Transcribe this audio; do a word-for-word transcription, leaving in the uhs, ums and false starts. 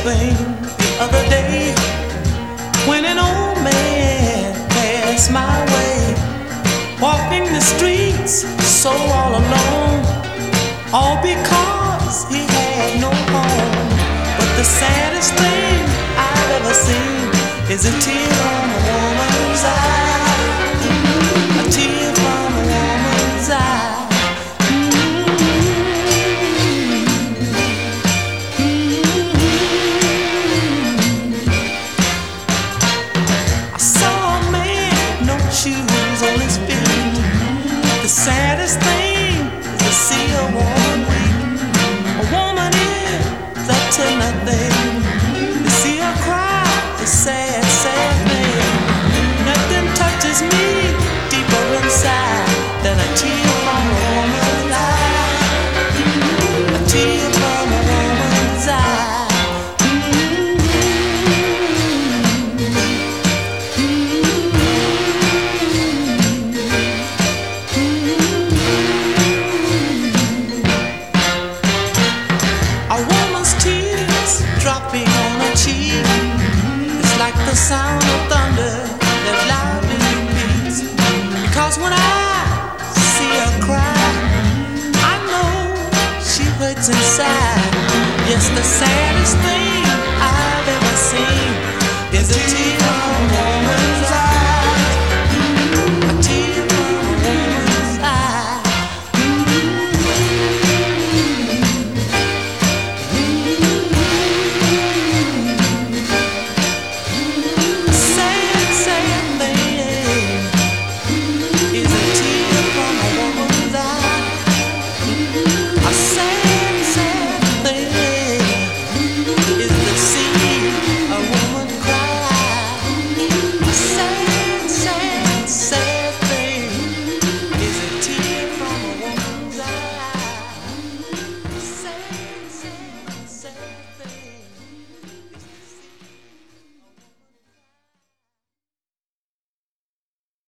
thing the other day when an old man passed my way, walking the streets so all alone, all because he had no home. But the saddest thing I've ever seen is a tear from a woman's eye, a tear from a woman's eye. Shoes on his feet. The saddest thing is to see a woman weep. A woman is up to nothing. To see her cry is sad, sad thing. Nothing touches me deeper inside than a tear from a woman's eye. A tear from a woman's eye. Dropping on her cheek, it's like the sound of thunder that loudly repeats. Because when I see her cry, I know she hurts inside. Yes, the saddest thing I've ever seen is a tear.